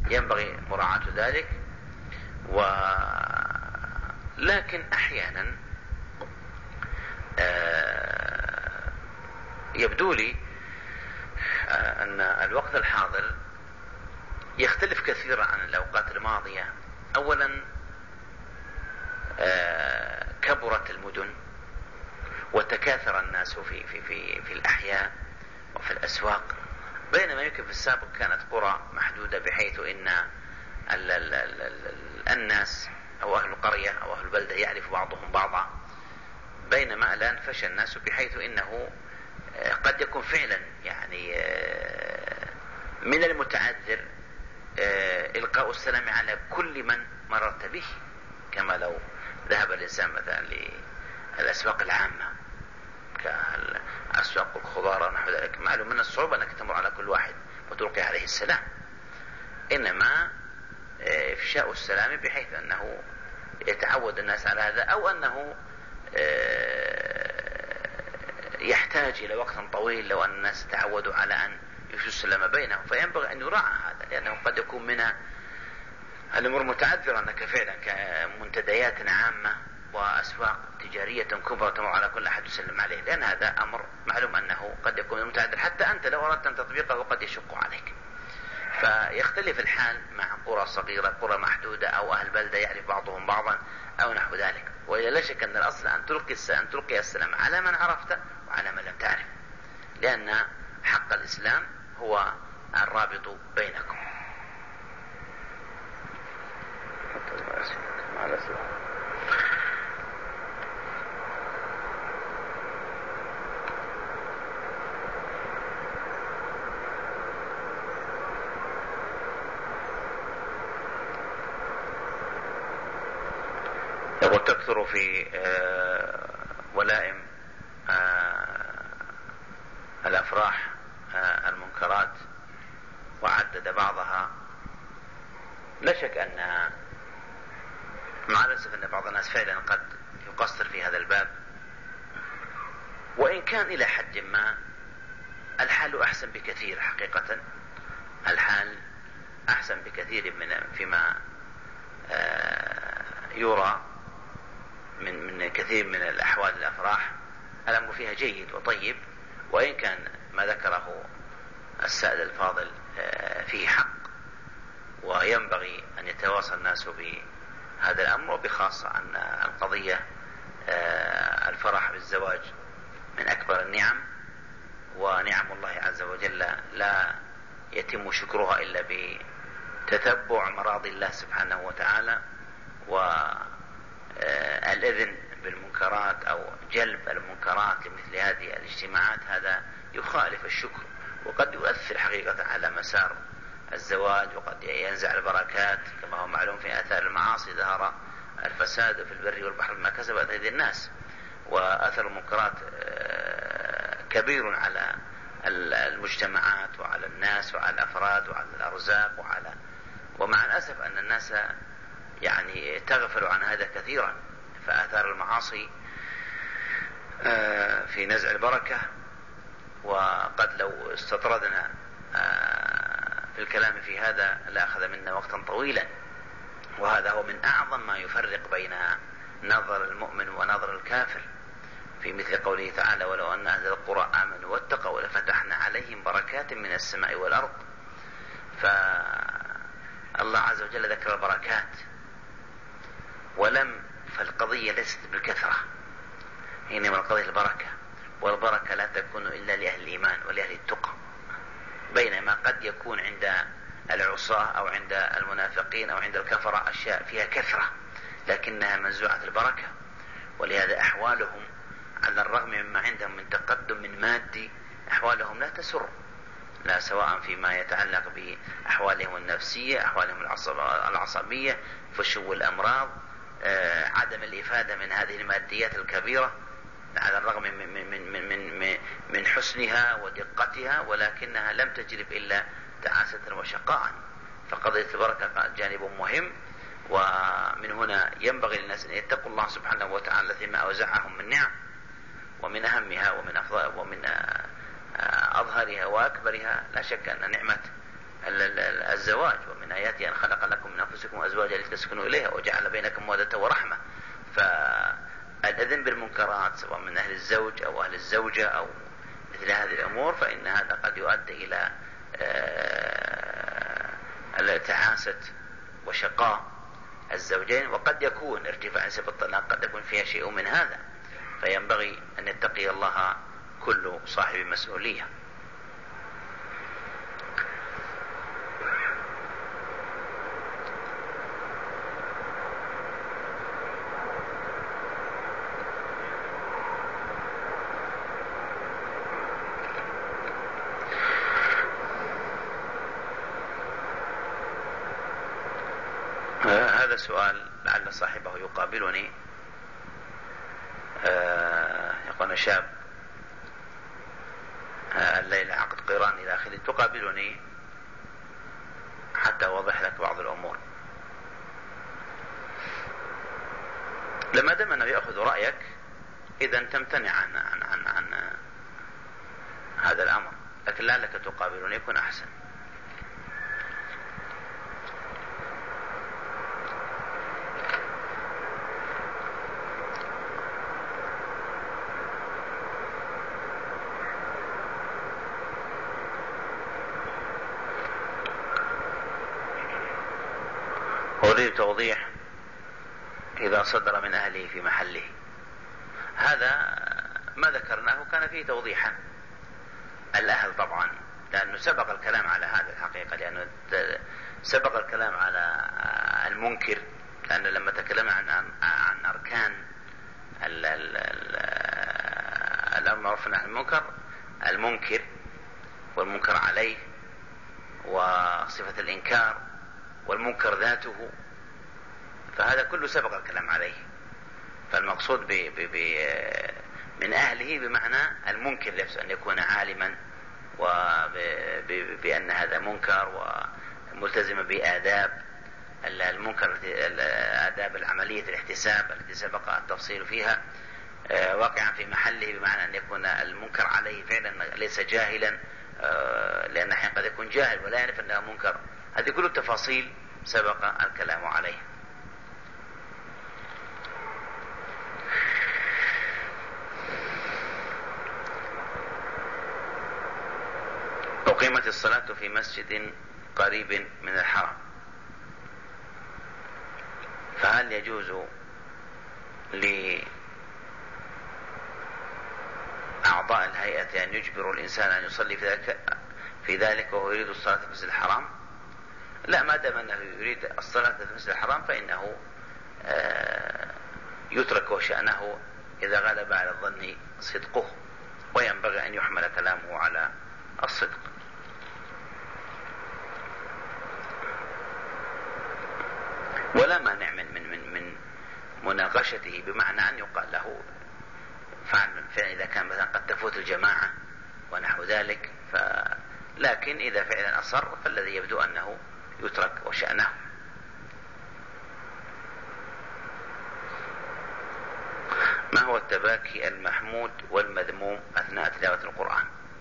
ينبغي مراعاة ذلك. لكن أحيانا يبدو لي أن الوقت الحاضر يختلف كثيرا عن الأوقات الماضية. أولا كبرت المدن وتكاثر الناس في الأحياء وفي الأسواق، بينما يمكن في السابق كانت قرى محدودة بحيث إن الناس أو أهل القرية أو أهل البلدة يعرف بعضهم بعضا، بينما الآن فشى الناس بحيث إنه قد يكون فعلا يعني من المتعذر إلقاء السلام على كل من مررت به، كما لو ذهب الإنسان مثلا للأسواق العامة كأسواق الخضار ونحو ذلك، معلوم من الصعوبة أنك تمر على كل واحد وتلقي عليه السلام، إنما إفشاء السلام بحيث أنه يتعود الناس على هذا، أو أنه يحتاج إلى وقت طويل لو أن الناس تعودوا على أن يفشوا السلام بينهم، فينبغي أن يراعى هذا، لأنه قد يكون من الأمور متعذرة أنك فعلا كمنتديات عامة وأسواق تجارية كبرى تمر على كل أحد يسلم عليه، لأن هذا أمر معلوم أنه قد يكون متعذر، حتى أنت لو أردت أن تطبيقه قد يشق عليك. فيختلف الحال مع قرى صغيرة، قرى محدودة، أو أهل بلدة يعرف بعضهم بعضا أو نحو ذلك. وإذا لا شك أن الأصل أن تلقي السلام على من عرفت وعلى من لم تعرف، لأن حق الإسلام هو الرابط بينكم. يقول تكثر في ولائم الأفراح المنكرات، وعدد بعضها. لا شك أن مع الأسف أن بعض الناس فعلا قد يقصر في هذا الباب، وإن كان إلى حد ما الحال أحسن بكثير، حقيقة الحال أحسن بكثير من فيما يرى من كثير من الأحوال الأفراح. الأمر فيها جيد وطيب، وإن كان ما ذكره السائل الفاضل فيه حق، وينبغي أن يتواصل الناس بهذا الأمر، وبخاصة أن القضية الفرح بالزواج من أكبر النعم، ونعم الله عز وجل لا يتم شكرها إلا بتتبع مراضي الله سبحانه وتعالى، والإذن بالمنكرات أو جلب المنكرات لمثل هذه الاجتماعات هذا يخالف الشكر، وقد يؤثر حقيقة على مسار الزواج، وقد ينزع البركات، كما هو معلوم في آثار المعاصي ظهر الفساد في البر والبحر بما كسبت أيدي الناس، وأثر المنكرات كبير على المجتمعات وعلى الناس وعلى الأفراد وعلى الأرزاق ومع الأسف أن الناس يعني تغفلوا عن هذا كثيرا. فآثار المعاصي في نزع البركة، وقد لو استطردنا في الكلام في هذا لأخذ منا وقتا طويلا، وهذا هو من أعظم ما يفرق بين نظر المؤمن ونظر الكافر، في مثل قوله تعالى: ولو أن أهل القرى آمنوا واتقوا لفتحنا عليهم بركات من السماء والأرض. فالله عز وجل ذكر البركات فالقضية ليست بالكثرة، إنما القضية البركة، والبركة لا تكون إلا لأهل الإيمان ولأهل التقى، بينما قد يكون عند العصاة أو عند المنافقين أو عند الكفرة أشياء فيها كثرة لكنها منزوعة البركة، ولهذا أحوالهم على الرغم مما عندهم من تقدم من مادي أحوالهم لا تسر، لا سواء فيما يتعلق بأحوالهم النفسية، أحوالهم العصبية، فشو الأمراض، عدم الإفادة من هذه الماديات الكبيرة على الرغم من حسنها ودقتها، ولكنها لم تجلب إلا تعاسة وشقاء. فقضية البركة جانب مهم، ومن هنا ينبغي للناس أن يتقوا الله سبحانه وتعالى فيما أوزعهم من نعم، ومن أهمها ومن أظهرها وأكبرها لا شك أن نعمة الزواج، ومن آياته أن خلق لكم من أنفسكم أزواجا لتسكنوا إليها وجعل بينكم مودة ورحمة. فالإذن بالمنكرات سواء من أهل الزوج أو أهل الزوجة أو مثل هذه الأمور، فإن هذا قد يؤدي إلى تعاسة وشقاء الزوجين، وقد يكون ارتفاع نسب الطلاق قد يكون فيها شيء من هذا، فينبغي أن يتقي الله كل صاحب مسؤولية. هذا سؤال لعل صاحبه يقابلني. يقول شاب الليلة عقد قيران إلى آخره، تقابلني حتى أوضح لك بعض الأمور. لما دام أنه يأخذ رأيك إذا تمتنع عن هذا الأمر، لكن لعلك تقابلني يكون أحسن. أريد توضيح إذا صدر من أهله في محله. هذا ما ذكرناه كان فيه توضيحا. الأهل طبعا، لأنه سبق الكلام على هذا الحقيقة، لأنه سبق الكلام على المنكر، لأنه لما تكلم عن أركان الأمر معروف عن المنكر، المنكر والمنكر عليه وصفة الإنكار والمنكر ذاته، فهذا كله سبق الكلام عليه. فالمقصود من أهله بمعنى المنكر نفسه، أن يكون عالما بأن هذا منكر وملتزم بآداب المنكر، آداب العملية الاحتساب التي سبق التفصيل فيها، واقعا في محله بمعنى أن يكون المنكر عليه فعلا ليس جاهلا، لأن أحيانا قد يكون جاهل ولا يعرف أنه منكر. هذه كل التفاصيل سبق الكلام عليها. أقيمت الصلاة في مسجد قريب من الحرم، فهل يجوز لأعضاء الهيئة أن يجبروا الإنسان أن يصلي في ذلك وهو يريد الصلاة في المسجد الحرام؟ لا، ما دام أنه يريد الصلاة في المسجد الحرام فإنه يترك شأنه إذا غلب على الظن صدقه، وينبغي أن يحمل كلامه على الصدق. ولا مانع من مناقشته، بمعنى أن يقال له فعلا إذا كان مثلا قد تفوت الجماعة ونحو ذلك، لكن إذا فعلا أصر فالذي يبدو أنه يترك وشأنه. ما هو التباكي المحمود والمذموم أثناء تلاوة القرآن؟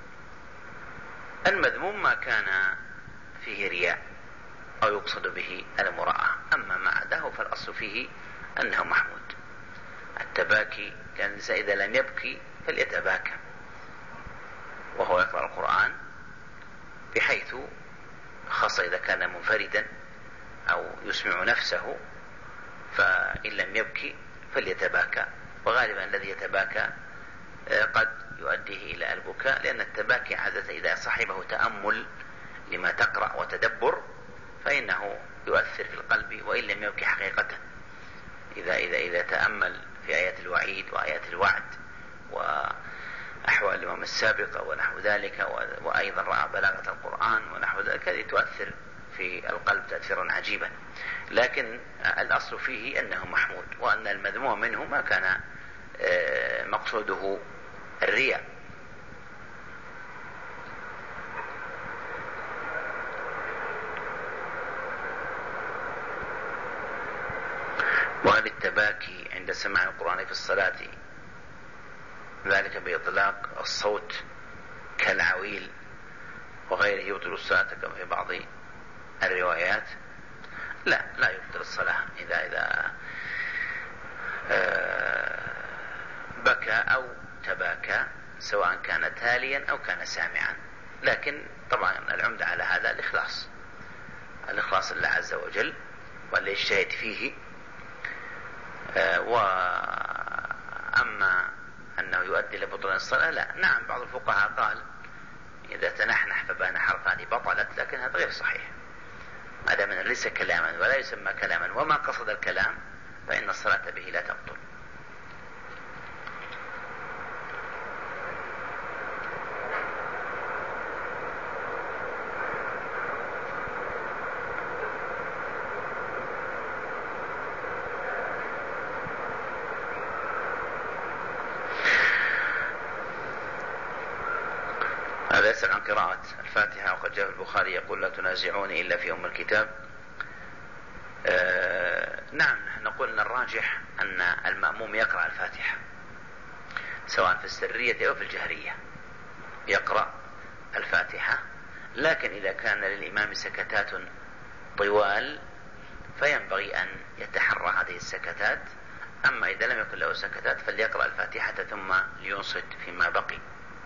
المذموم ما كان فيه رياء أو يقصد به المراءة، أما ما عداه فالأصل فيه أنه محمود. التباكي كان الإنسان إذا لم يبكي فليتباكى وهو يقرأ القرآن، بحيث خاصة إذا كان منفردا أو يسمع نفسه، فإن لم يبكي فليتباكى. وغالبا الذي يتباكى قد يؤديه إلى البكاء، لأن التباكي عادة إذا صاحبه تأمل لما تقرأ وتدبر فإنه يؤثر في القلب، وإن لم يبكي حقيقة. إذا تأمل في آيات الوعيد وآيات الوعد وأحوال الأمم السابقة ونحو ذلك، وأيضا رأى بلاغة القرآن ونحو ذلك، هذه تؤثر في القلب تأثيرا عجيبا. لكن الأصل فيه أنه محمود، وأن المذموم منه ما كان مقصوده الرياء. وهل التباكي عند سماع القرآن في الصلاة ذلك بإطلاق الصوت كالعويل وغيره يبطل الصلاة كما في بعض الروايات. لا يبطل الصلاة إذا بكى أو تباكى، سواء كان تاليا أو كان سامعا. لكن طبعا العمدة على هذا الإخلاص لله عز وجل والاجتهاد فيه. وأما أنه يؤدي لبطلان الصلاة لا. نعم، بعض الفقهاء قال إذا تنحنح فبان حرفان بطلت، لكن هذا غير صحيح. هذا من ليس كلاما ولا يسمى كلاما، وما قصد الكلام فإن الصلاة به لا تبطل. هذا يسأل عن قراءة الفاتحة، وقد جاء في البخاري يقول لا تنازعوني إلا في أم الكتاب. نعم، نحن نقول أن الراجح أن المأموم يقرأ الفاتحة سواء في السرية أو في الجهرية، يقرأ الفاتحة. لكن إذا كان للإمام سكتات طوال فينبغي أن يتحرى هذه السكتات. أما إذا لم يكن له سكتات فليقرأ الفاتحة ثم لينصت فيما بقي.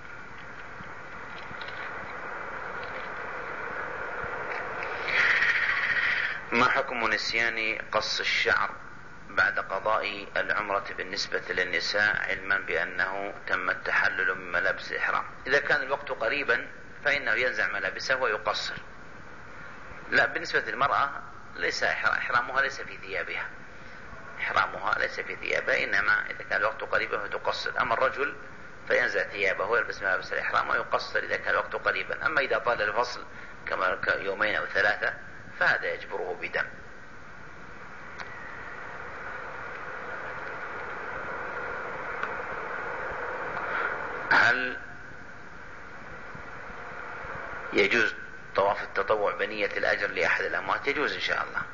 ما حكم نسيان قص الشعر بعد قضاء العمرة بالنسبة للنساء، علما بأنه تم التحلل من ملابس الإحرام؟ إذا كان الوقت قريبا فإنه ينزع ملابسه ويقصر. لا، بالنسبة للمرأة ليس إحرامها ليس في ثيابها، إحرامها ليس في ثيابها، إنما إذا كان الوقت قريبا فتقصر. أما الرجل فينزع ثيابه ويلبس ملابس الإحرام ويقصر إذا كان الوقت قريبا. أما إذا طال الفصل كما يومين أو ثلاثة فهذا يجبره بدم. هل يجوز طواف التطوع بنية الأجر لأحد الأموات؟ يجوز إن شاء الله.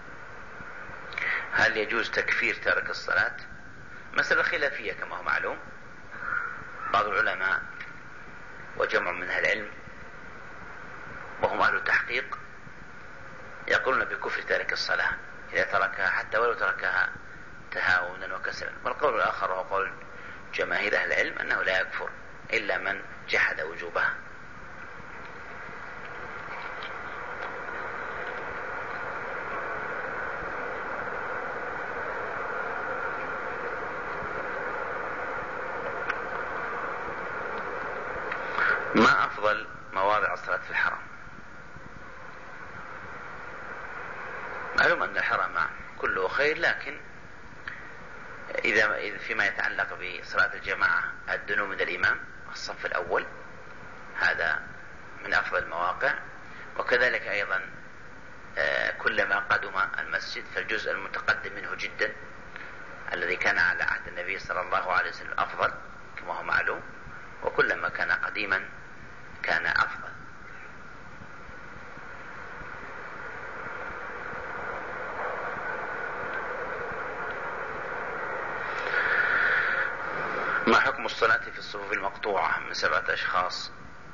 هل يجوز تكفير تارك الصلاة؟ مسألة خلافية كما هو معلوم. بعض العلماء وجمع من أهل العلم وهم أهل التحقيق يقولون بكفر تارك الصلاة إذا تركها، حتى ولو تركها تهاونا وكسلا. والقول الآخر وهو قول جماهير أهل العلم أنه لا يكفر إلا من جحد وجوبها. ما أفضل مواضع الصلاة في الحرم؟ معلوم أن الحرم كله خير، لكن إذا فيما يتعلق بصلاة الجماعة الدنو من الإمام الصف الأول هذا من أفضل المواقع. وكذلك أيضا كلما قدم المسجد فالجزء المتقدم منه جدا الذي كان على عهد النبي صلى الله عليه وسلم أفضل كما هو معلوم، وكلما كان قديما كان أفضل. ما حكم الصلاة في الصفوف المقطوعة من 7 أشخاص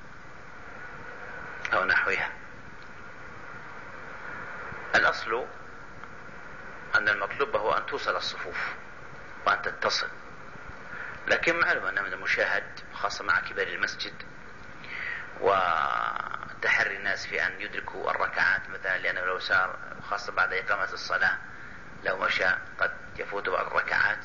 أو نحوها؟ الأصل أن المطلوب هو أن توصل الصفوف وأن تتصل، لكن معلوم أن من المشاهد خاصة مع كبار المسجد وتحري الناس في أن يدركوا الركعات مثلا، لأنه لو سار خاصة بعد إقامة الصلاة لو مشى قد يفوت بعض الركعات.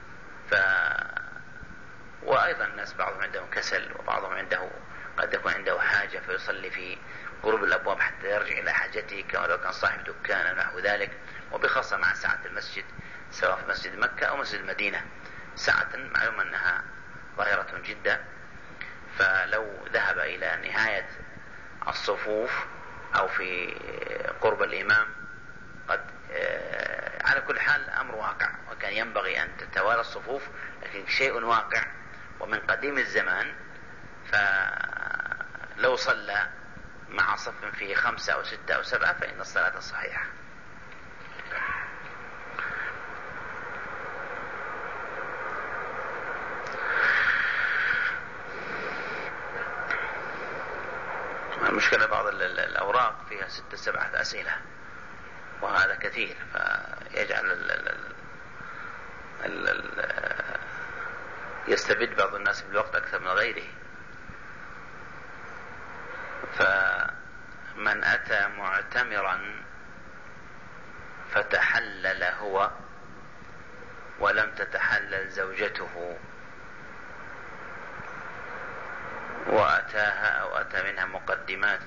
وأيضا الناس بعضهم عندهم كسل وبعضهم قد يكون عنده حاجة فيصلي في قرب الأبواب حتى يرجع إلى حاجته كما لو كان صاحب دكان ونحو ذلك. وبخاصة مع ساعة المسجد سواء في مسجد مكة أو مسجد المدينة ساعة معلوم أنها ظاهرة جدا، فلو ذهب إلى نهاية الصفوف أو في قرب الإمام قد على كل حال أمر واقع، وكان ينبغي أن تتوالى الصفوف، لكن شيء واقع ومن قديم الزمان. فلو صلى مع صف فيه 5 أو 6 أو 7 فإن الصلاة صحيحة. أوراق فيها 6-7 أسئلة، وهذا كثير، فيجعل يستبد بعض الناس بالوقت أكثر من غيره. فمن أتى معتمرا فتحلل هو ولم تتحلل زوجته وأتاها أو أتى منها مقدمات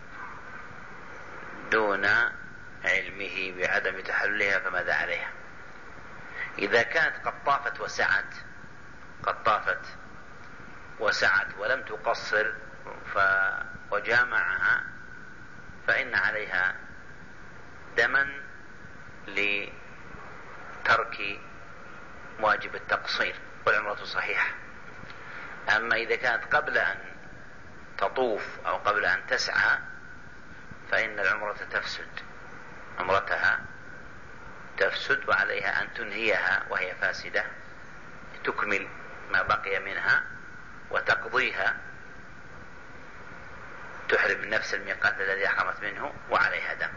دون علمه بعدم تحللها، فماذا عليها؟ إذا كانت قد طافت وسعت ولم تقصر وجامعها، فإن عليها دما لترك واجب التقصير والعمرة صحيحة. أما إذا كانت قبل أن تطوف أو قبل أن تسعى فإن العمرة تفسد، عمرتها تفسد، وعليها أن تنهيها وهي فاسدة، تكمل ما بقي منها وتقضيها، تحرم من نفس الميقات الذي أحرمت منه، وعليها دم.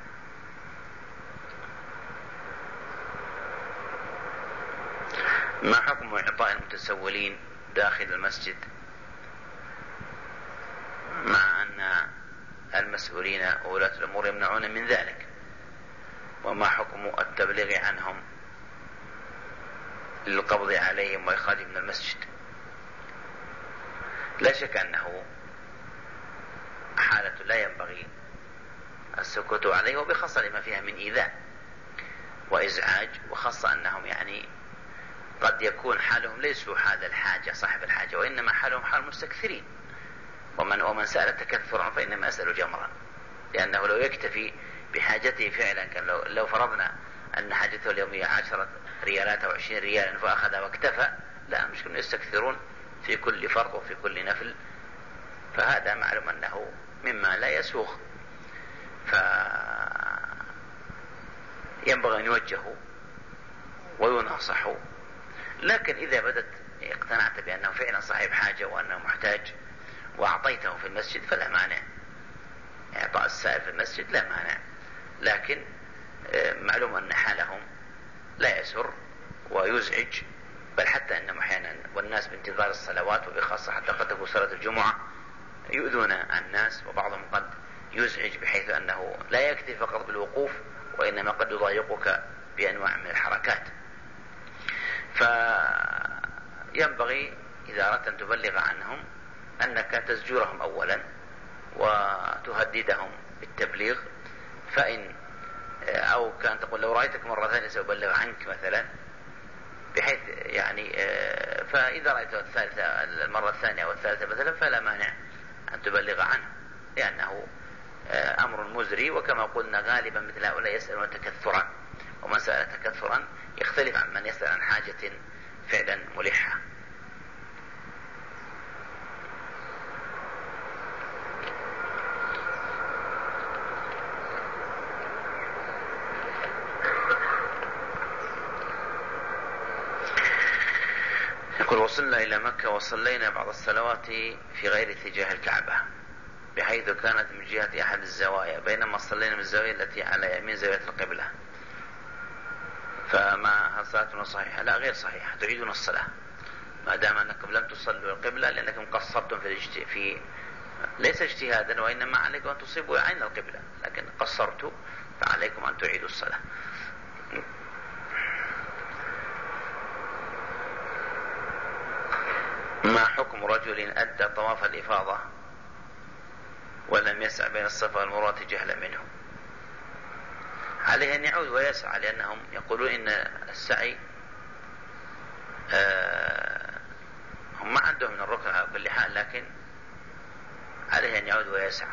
ما حكم إعطاء المتسولين داخل المسجد مع أن المسؤولين وولاة الأمور يمنعون من ذلك؟ وما حكم التبليغ عنهم للقبض عليهم وإخراجهم من المسجد؟ لا شك أنه حالة لا ينبغي السكوت عليه، وبخاصة لما فيها من إيذاء وإزعاج، وخاصة أنهم يعني قد يكون حالهم ليسوا حال الحاجة صاحب الحاجة، وإنما حالهم حال مستكثرين. ومن سأل تكثرا فإنما يسأل جمرا، لأنه لو يكتفي بحاجته فعلا، كان لو فرضنا أن حاجته اليومية 10 ريالات أو 20 ريالا فأخذ واكتفى، لا، مش كانوا يستكثرون في كل فرض وفي كل نفل، فهذا معلوم أنه مما لا يسوغ، فينبغي أن يوجهوا ويناصحوا. لكن إذا اقتنعت بأنه فعلا صاحب حاجة وأنه محتاج وأعطيته في المسجد فلا مانع، إعطاء السائل في المسجد لا مانع، لكن معلوم أن حالهم لا يسر ويزعج، بل حتى أنهم أحيانا والناس بانتظار الصلوات، وبخاصة حتى قد تكون صلاة الجمعة، يؤذون الناس، وبعضهم قد يزعج بحيث أنه لا يكتفي فقط بالوقوف، وإنما قد يضايقك بأنواع من الحركات. فينبغي إذا أردت أن تبلغ عنهم أنك تزجرهم أولا وتهددهم بالتبليغ، أو كان تقول لو رأيتك مرة ثانية سأبلغ عنك مثلا، بحيث يعني فإذا رأيته المرة الثانية أو الثالثة مثلا فلا مانع أن تبلغ عنه، لأنه أمر مزري. وكما قلنا غالبا مثل هؤلاء يسألون تكثرا، ومن سأل تكثرا يختلف عن من يسأل عن حاجة فعلا ملحة. يقول وصلنا إلى مكة وصلينا بعض الصلوات في غير اتجاه الكعبة، بحيث كانت من جهة أحد الزوايا، بينما صلينا من الزاوية التي على يمين زاوية القبلة، فما صلاتنا صحيحة؟ لا، غير صحيحة، تعيدون الصلاة ما دام أنكم لم تصلوا القبلة، لأنكم قصرتم في ليس اجتهادا، وإنما عليكم أن تصيبوا عين القبلة، لكن قصرتوا فعليكم أن تعيدوا الصلاة. ما حكم رجل أدى طواف الإفاضة ولم يسعى بين الصفا والمروة جهلا منه؟ عليه أن يعود ويسعى، لأنهم يقولون إن السعي هم ما عندهم من الركن على كل حال، لكن عليه أن يعود ويسعى.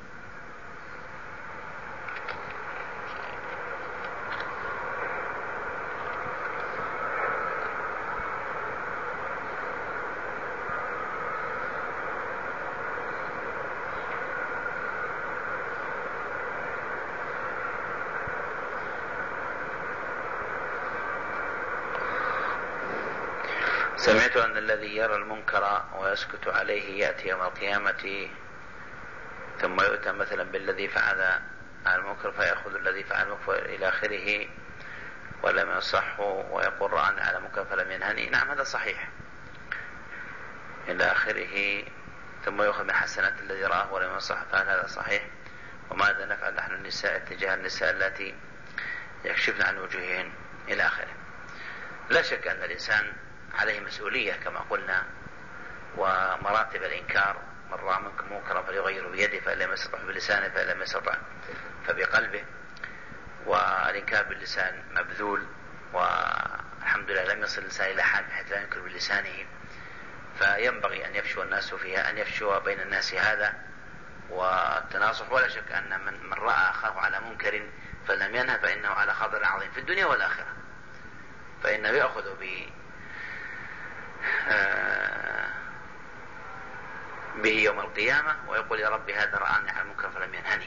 سمعت أن الذي يرى المنكر ويسكت عليه يأتي يوم القيامة ثم يؤتى مثلا بالذي فعل المنكر فيأخذ الذي فعل المنكر إلى آخره ولم يصحه ويقول رأني على منكر فلم ينهني. نعم هذا صحيح إلى آخره. ثم يأخذ من حسنات الذي رآه ولم يصح، فهل هذا صحيح؟ وماذا نفعل نحن النساء تجاه النساء التي يكشفن عن وجوههن إلى آخره. لا شك أن الإنسان عليه مسؤولية كما قلنا، ومراتب الإنكار: من رأى منكم منكرا فليغيره بيده فإن لم يستطع بلسانه فإن لم يستطع فبقلبه. والإنكار باللسان مبذول، والحمد لله لم يصل الإنسان إلى حال بحيث لا ينكر بلسانه، فينبغي أن يفشو الناس فيها، أن يفشو بين الناس هذا والتناصح. ولا شك أن من رأى أخاه على منكر فلم ينهى فإنه على خطر عظيم في الدنيا والآخرة، فإنه يأخذ به يوم القيامة ويقول: يا رب هذا رآني على المنكر فلم ينهني.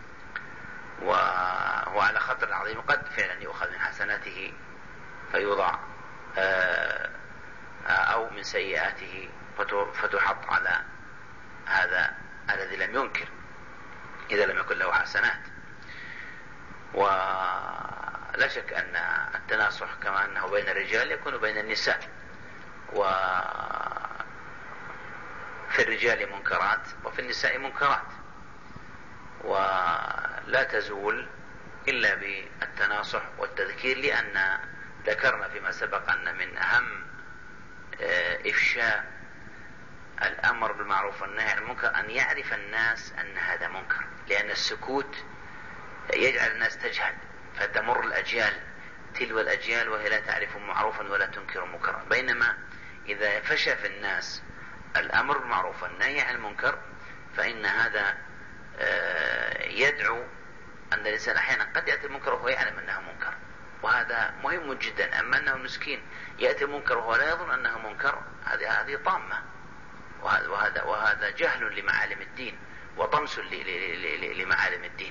وهو على خطر عظيم، قد فعلا يؤخذ من حسناته فيوضع أو من سيئاته فتحط على هذا الذي لم ينكر إذا لم يكن له حسنات. ولا شك أن التناصح كما أنه بين الرجال يكون بين النساء، وفي الرجال منكرات وفي النساء منكرات، ولا تزول إلا بالتناصح والتذكير، لأن ذكرنا فيما سبق أن من أهم إفشاء الأمر بالمعروف والنهي عن المنكر أن يعرف الناس أن هذا منكر، لأن السكوت يجعل الناس تجهل، فتمر الأجيال تلو الأجيال وهي لا تعرف معروفا ولا تنكر منكرا. بينما إذا فشى في الناس الأمر بالمعروف والنهي عن المنكر فإن هذا يدعو أن الإنسان أحيانا قد يأتي المنكر وهو يعلم أنه منكر، وهذا مهم جدا. أما أنه مسكين يأتي المنكر وهو لا يظن أنه منكر، هذه طامة، وهذا جهل لمعالم الدين وطمس لمعالم الدين.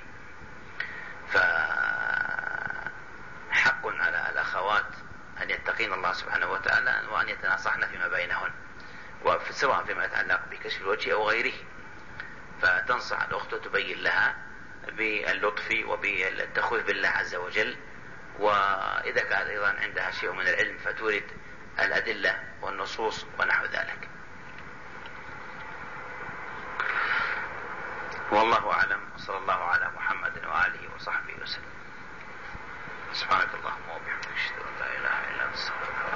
فحق على الأخوات أن يتقين الله سبحانه وتعالى وأن يتناصحن فيما بينهن، سواء فيما يتعلق بكشف الوجه أو غيره، فتنصح الأخت وتبين لها باللطف وبالتخويف بالله عز وجل. وإذا كان أيضا عندها شيء من العلم فتورد الأدلة والنصوص ونحو ذلك. والله أعلم، وصلى الله على محمد وآله وصحبه وسلم. سبحانك اللهم وبحمدك أشهد أن لا إله إلا أنت أستغفرك.